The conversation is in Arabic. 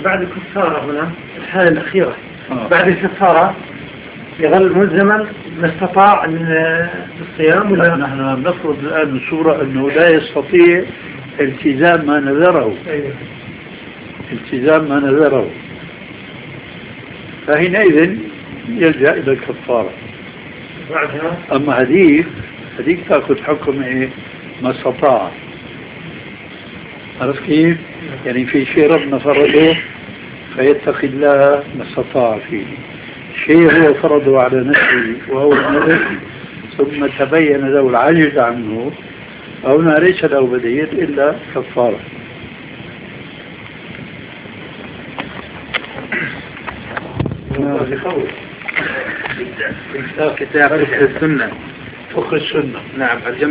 بعد الكفارة هنا الحالة الأخيرة بعد الكفارة يظل ملزما ما استطاع الصيام ولا؟ نحن نفرض الآن بصورة أنه لا يستطيع التزام ما نذره. التزام ما نذره، فحينئذ يلجأ إلى الكفارة. أما هذيك تأخذ حكم إيه؟ ما استطاع. عرفت كيف؟ يعني في شيء ربنا فرضه فيتقي الله ما استطاع فيه، شيء هو فرضه على نفسه وهو النذر ثم تبين له العجز عنه، فهنا ليس له بديل إلا كفارة. كتاب السنة فقه السنة. نعم.